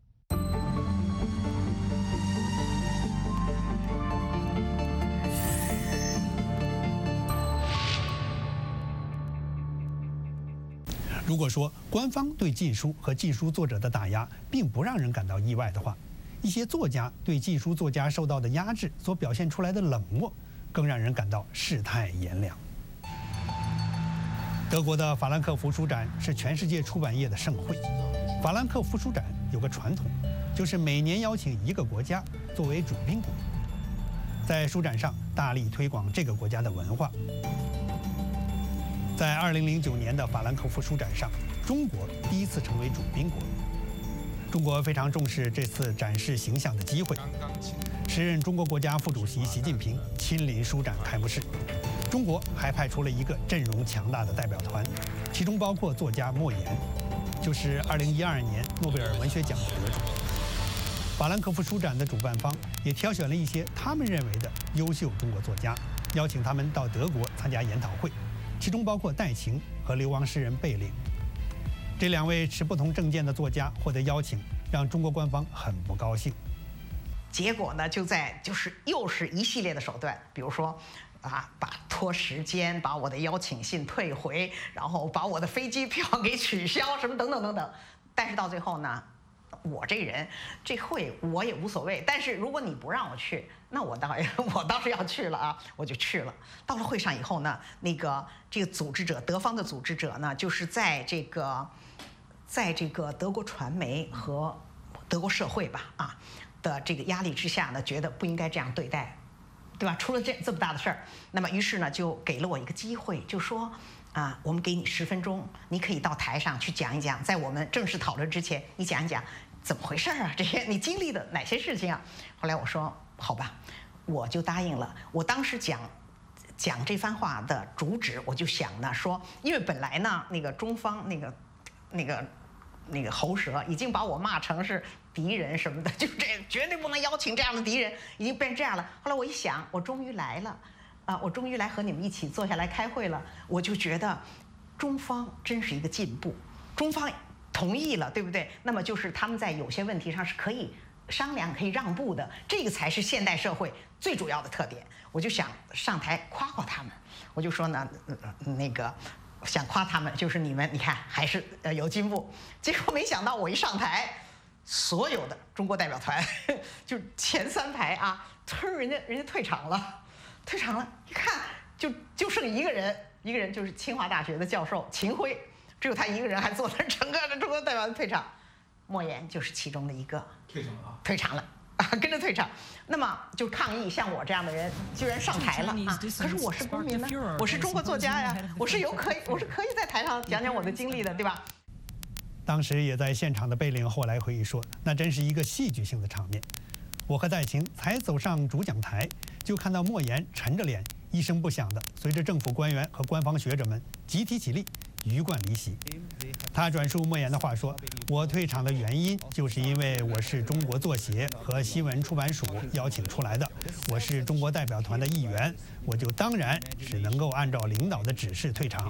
如果说官方对禁书和禁书作者的打压并不让人感到意外的话，一些作家对禁书作家受到的压制所表现出来的冷漠，更让人感到世态炎凉。德国的法兰克福书展是全世界出版业的盛会。法兰克福书展有个传统，就是每年邀请一个国家作为主宾国，在书展上大力推广这个国家的文化。在二零零九年的法兰克福书展上，中国第一次成为主宾国。 中国非常重视这次展示形象的机会。时任中国国家副主席习近平亲临书展开幕式。中国还派出了一个阵容强大的代表团，其中包括作家莫言，就是二零一二年诺贝尔文学奖的得主。法兰克福书展的主办方也挑选了一些他们认为的优秀中国作家，邀请他们到德国参加研讨会，其中包括戴晴和流亡诗人贝岭。这两位持不同政见的作家获得邀请，让中国官方很不高兴。 结果呢，就在就是又是一系列的手段，比如说啊，把拖时间，把我的邀请信退回，然后把我的飞机票给取消，什么等等等等。但是到最后呢，我这人这会我也无所谓，但是如果你不让我去，那我倒我倒是要去了啊，我就去了。到了会上以后呢，那个这个组织者，德方的组织者呢，就是在这个在这个德国传媒和德国社会吧啊的这个压力之下呢，觉得不应该这样对待，对吧？出了这这么大的事儿，那么于是呢，就给了我一个机会，就说啊，我们给你十分钟，你可以到台上去讲一讲，在我们正式讨论之前，你讲一讲怎么回事啊？这些你经历的哪些事情啊？后来我说好吧，我就答应了。我当时讲讲这番话的主旨，我就想呢说，因为本来呢那个中方那个那个那个喉舌已经把我骂成是敌人什么的，就这绝对不能邀请这样的敌人，已经变成这样了。后来我一想，我终于来了。啊，我终于来和你们一起坐下来开会了，我就觉得中方真是一个进步，中方同意了，对不对？那么就是他们在有些问题上是可以商量、可以让步的，这个才是现代社会最主要的特点。我就想上台夸夸他们，我就说呢，呃、那个想夸他们，就是你们，你看还是呃有进步。结果没想到我一上台，所有的中国代表团，就前三排啊，突然人家人家退场了。退场了，一看就就剩一个人，一个人就是清华大学的教授秦晖，只有他一个人还坐在整个的中国代表团退场，莫言就是其中的一个， 退场了， 退场了啊，跟着退场。那么就抗议，像我这样的人居然上台了啊！可是我是公民呢，我是中国作家呀，我是有可以，我是可以在台上讲讲我的经历的，对吧？ 当时也在现场的贝岭后来回忆说，那真是一个戏剧性的场面。我和戴晴才走上主讲台，就看到莫言沉着脸，一声不响的随着政府官员和官方学者们集体起立，鱼贯离席。他转述莫言的话说：“我退场的原因，就是因为我是中国作协和新闻出版署邀请出来的，我是中国代表团的一员，我就当然是能够按照领导的指示退场。”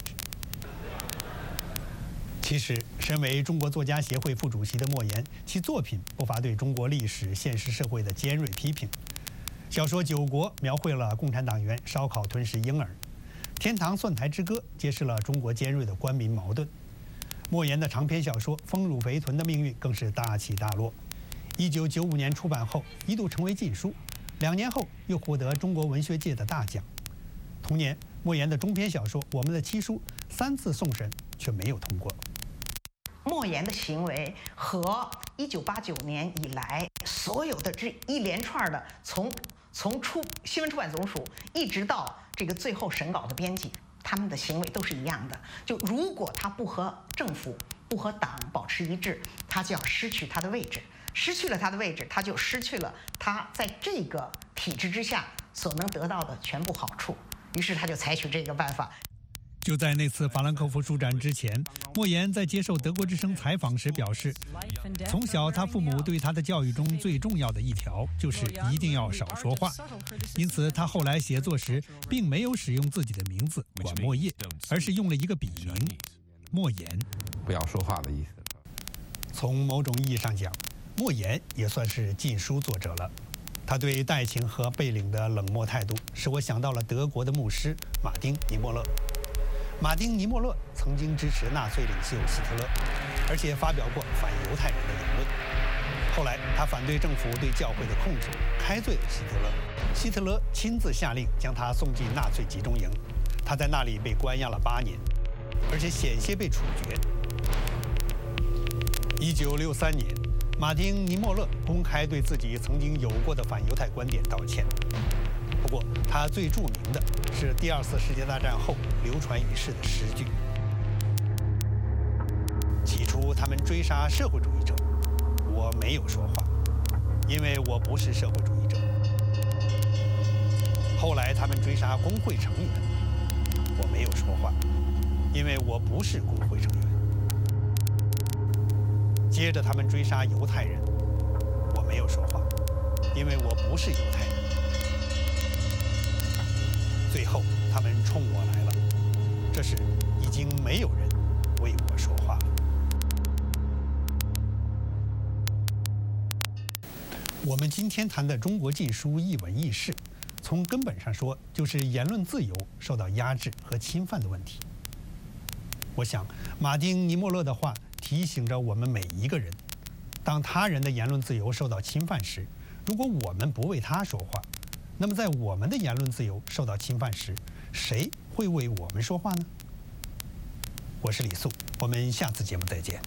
其实，身为中国作家协会副主席的莫言，其作品不乏对中国历史、现实社会的尖锐批评。小说《九国》描绘了共产党员烧烤吞噬婴儿，《天堂蒜台之歌》揭示了中国尖锐的官民矛盾。莫言的长篇小说《丰乳肥臀》的命运更是大起大落。一九九五年出版后，一度成为禁书，两年后又获得中国文学界的大奖。同年，莫言的中篇小说《我们的七书》三次送审却没有通过。 莫言的行为和一九八九年以来所有的这一连串的从从出新闻出版总署一直到这个最后审稿的编辑，他们的行为都是一样的。就如果他不和政府、不和党保持一致，他就要失去他的位置，失去了他的位置，他就失去了他在这个体制之下所能得到的全部好处。于是他就采取这个办法。 就在那次法兰克福书展之前，莫言在接受德国之声采访时表示，从小他父母对他的教育中最重要的一条就是一定要少说话，因此他后来写作时并没有使用自己的名字管莫叶，而是用了一个笔名莫言， 不要说话的意思。 从某种意义上讲，莫言也算是禁书作者了。他对戴晴和贝岭的冷漠态度，使我想到了德国的牧师马丁·尼莫勒。马丁·尼莫勒曾经支持纳粹领袖希特勒，而且发表过反犹太人的言论。后来，他反对政府对教会的控制，开罪了希特勒。希特勒亲自下令将他送进纳粹集中营，他在那里被关押了八年，而且险些被处决。一九六三年，马丁·尼莫勒公开对自己曾经有过的反犹太观点道歉。不过，他最著名的是第二次世界大战后流传于世的诗句。起初，他们追杀社会主义者， 我没有说话，因为我不是社会主义者。后来他们追杀工会成员，我没有说话，因为我不是工会成员。接着他们追杀犹太人，我没有说话，因为我不是犹太人。最后他们冲我来了，这时已经没有人为我说话了。我们今天谈的中国禁书一文一事，从根本上说，就是言论自由受到压制和侵犯的问题。我想，马丁·尼莫勒的话提醒着我们每一个人：当他人的言论自由受到侵犯时，如果我们不为他说话，那么在我们的言论自由受到侵犯时，谁会为我们说话呢？我是李素，我们下次节目再见。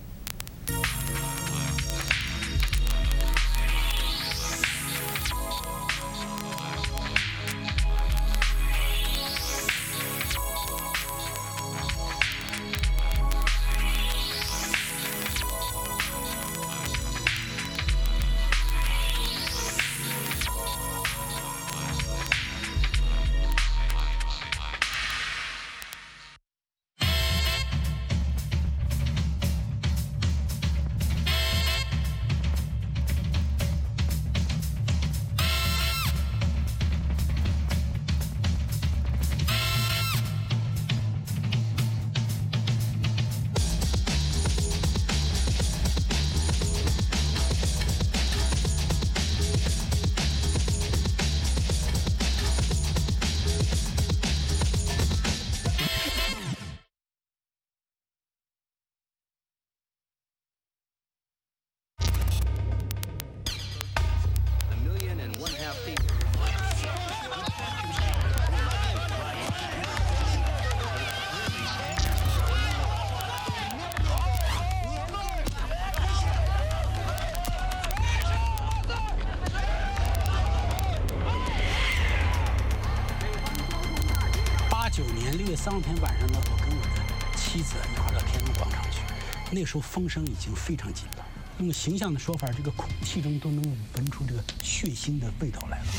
当天晚上呢，我跟我的妻子拿到天安门广场去，那时候风声已经非常紧了。用形象的说法，这个空气中都能闻出这个血腥的味道来了。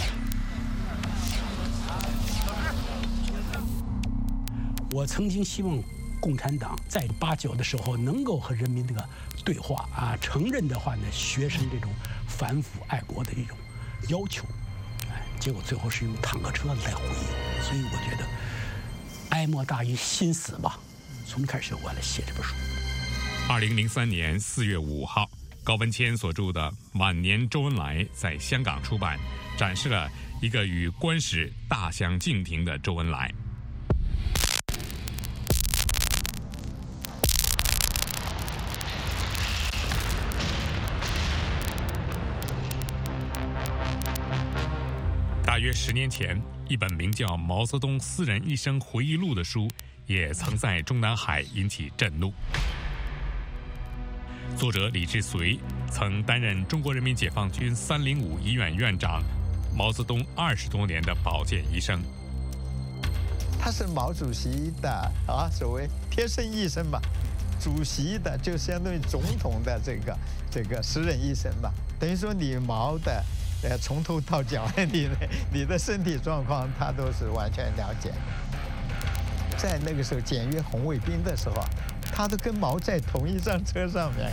我曾经希望共产党在八九的时候能够和人民这个对话啊，承认的话呢，学生这种反腐爱国的一种要求，哎，结果最后是用坦克车来回应，所以我觉得。哀莫大于心死吧，从开始我来写这本书。 二零零三年四月五号，高文谦所著的《晚年周恩来》在香港出版，展示了一个与官史大相径庭的周恩来。大约十年前，一本名叫《毛泽东私人一生回忆录》的书，也曾在中南海引起震怒。作者李志绥曾担任中国人民解放军三零五医院院长，毛泽东二十多年的保健医生。 他是毛主席的啊，所谓贴身医生吧，主席的就相当于总统的这个这个私人医生吧，等于说你毛的。呃，从头到脚，你的你的身体状况，他都是完全了解。在那个时候检阅红卫兵的时候，他都跟毛在同一辆车上面。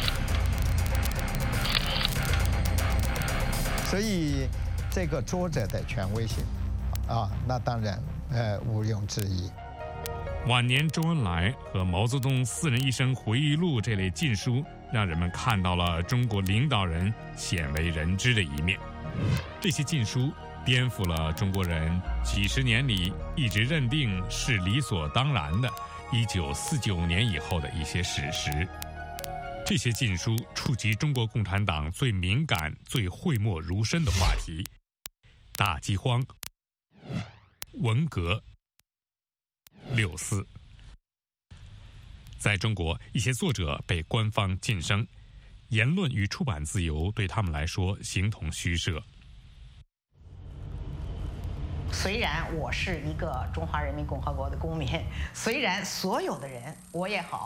所以，这个作者的权威性，啊，那当然呃毋庸置疑。 晚年周恩来和毛泽东私人一生回忆录这类禁书，让人们看到了中国领导人鲜为人知的一面。这些禁书颠覆了中国人几十年里一直认定是理所当然的一九四九年以后的一些史实。这些禁书触及中国共产党最敏感、最讳莫如深的话题：大饥荒、文革、六四。在中国，一些作者被官方晋升，言论与出版自由对他们来说形同虚设。 虽然我是一个中华人民共和国的公民，虽然所有的人，我也好，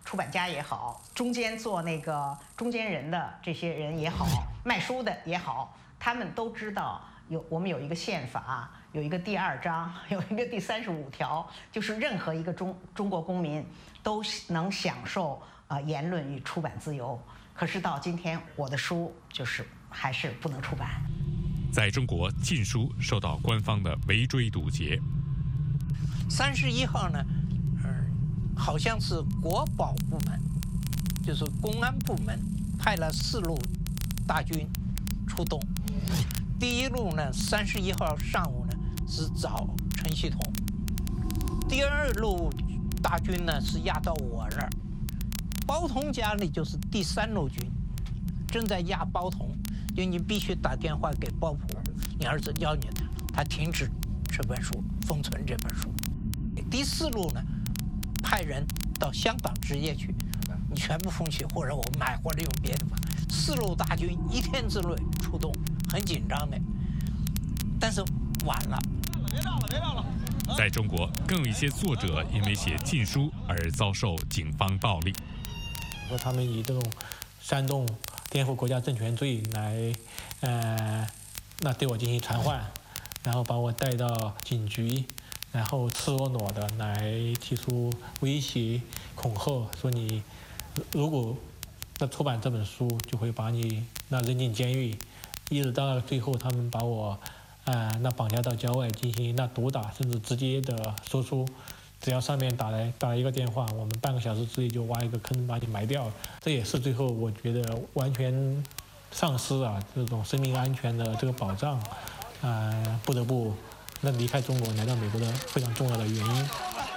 出版家也好，中间做那个中间人的这些人也好，卖书的也好，他们都知道有我们有一个宪法，有一个第二章，有一个第三十五条，就是任何一个中中国公民都能享受呃言论与出版自由。可是到今天，我的书就是还是不能出版。 在中国，禁书受到官方的围追堵截。 三十一号呢，嗯，好像是国保部门，就是公安部门派了四路大军出动。第一路呢，三十一号上午呢是找陈锡同，第二路大军呢是压到我这儿，包同家里就是第三路军，正在压包同，就你必须打电话给包普，你儿子要你的，他停止这本书，封存这本书。第四路呢，派人到香港直接去，你全部封起，或者我买或者用别的吧。四路大军一天之内出动，很紧张的，但是晚了。 别闹了，别闹了！在中国，更有一些作者因为写禁书而遭受警方暴力。 说他们以这种煽动、颠覆国家政权罪来，呃，那对我进行传唤，然后把我带到警局，然后赤裸裸的来提出威胁、恐吓，说你如果那出版这本书，就会把你那扔进监狱，一直到最后，他们把我，呃，那绑架到郊外进行那毒打，甚至直接的说出，只要上面打来打一个电话，我们半个小时之内就挖一个坑把你埋掉。这也是最后我觉得完全丧失啊这种生命安全的这个保障，呃，不得不那离开中国来到美国的非常重要的原因。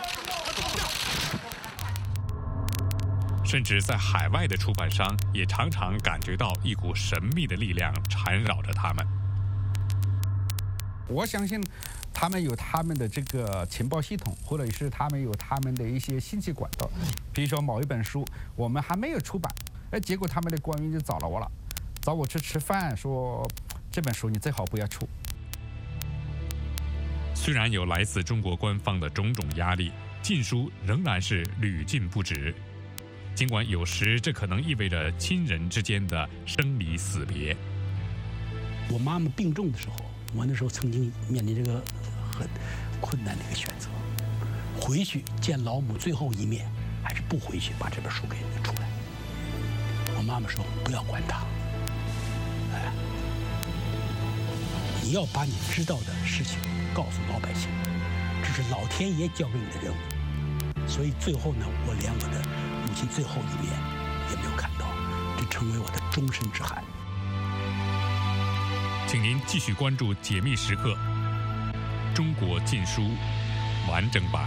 甚至在海外的出版商也常常感觉到一股神秘的力量缠绕着他们。 我相信他们有他们的这个情报系统，或者是他们有他们的一些信息管道。比如说某一本书我们还没有出版，哎，结果他们的官员就找了我了，找我去吃饭，说这本书你最好不要出。 虽然有来自中国官方的种种压力，禁书仍然是屡禁不止。尽管有时这可能意味着亲人之间的生离死别。 我妈妈病重的时候，我那时候曾经面临这个很困难的一个选择：回去见老母最后一面，还是不回去把这本书给出来。我妈妈说：“不要管他，哎，你要把你知道的事情告诉老百姓，这是老天爷交给你的任务。”所以最后呢，我连我的母亲最后一面也没有看到，这成为我的终身之憾。 请您继续关注《解密时刻》中国禁书完整版。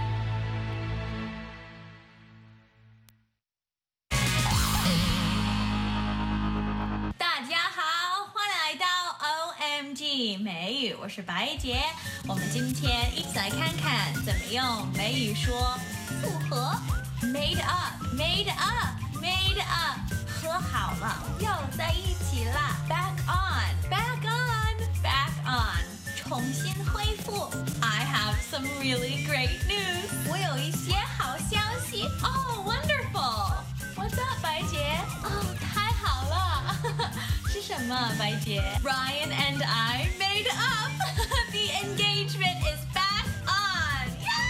大家好，欢迎来到 O M G 美语，我是白洁。我们今天一起来看看怎么用美语说复合。Made up, made up, made up， 和好了，又在一起啦。Back on, back on, back on， 重新恢复。I have some really great news， 我有一些好消息。Oh, wonderful! What's up， 白洁？哦，太好了。是什么，白洁 ？Ryan and I made up. The engagement is back on.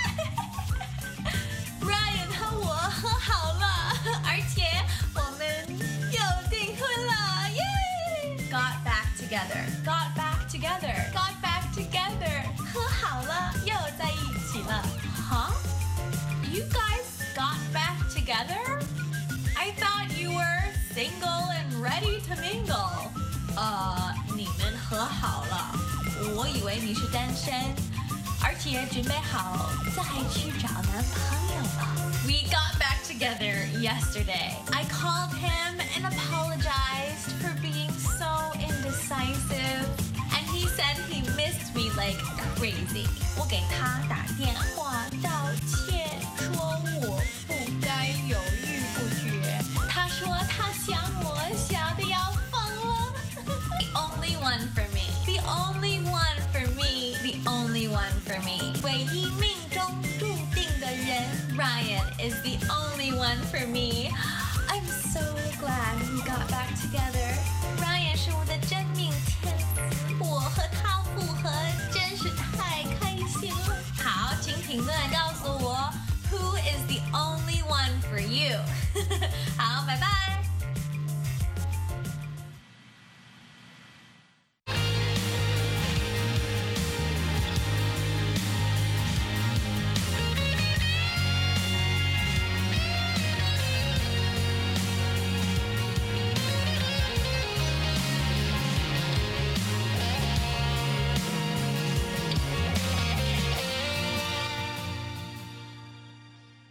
Ryan 和我和好了，而且我们又订婚了，耶 ！Got back together, got back together, got back together， 和好了，又在一起了。Huh? You guys got back together? I thought you were single and ready to mingle. 呃，你们和好了，我以为你是单身。而且准备好再去找男朋友了。We got back together yesterday. I called him and apologized for being so indecisive. And he said he missed me like crazy. 我给他打电话道歉，说我不该犹豫不决。他说他想我想得要疯了。The only one for me. The only one for me. The only one for me. 唯一命中注定的人 ，Ryan。 one is the only one for me. I'm so glad we got back together.